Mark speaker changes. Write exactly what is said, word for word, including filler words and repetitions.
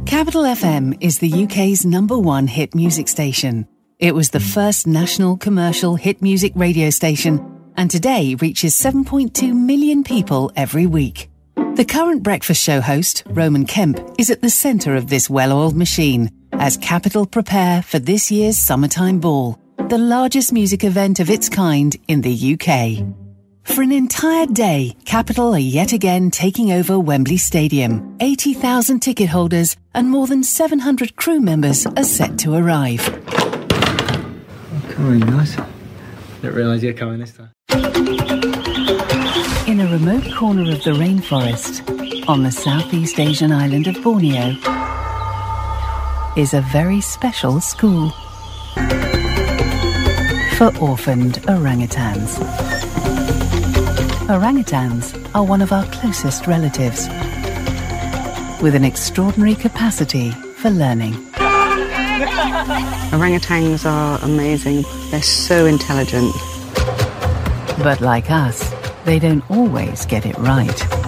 Speaker 1: Capital F M is the U K's number one hit music station. It was the first national commercial hit music radio station and today reaches seven point two million people every week. The current breakfast show host, Roman Kemp, is at the centre of this well-oiled machine as Capital prepare for this year's Summertime Ball, the largest music event of its kind in the U K. For an entire day, Capital are yet again taking over Wembley Stadium. eighty thousand ticket holders and more than seven hundred crew members are set to arrive.
Speaker 2: Oh, really nice. Didn't realise you were coming this time.
Speaker 1: In a remote corner of the rainforest, on the Southeast Asian island of Borneo, is a very special school for orphaned orangutans. Orangutans are one of our closest relatives, with an extraordinary capacity for learning.
Speaker 3: Orangutans are amazing. They're so intelligent.
Speaker 1: But like us, they don't always get it right.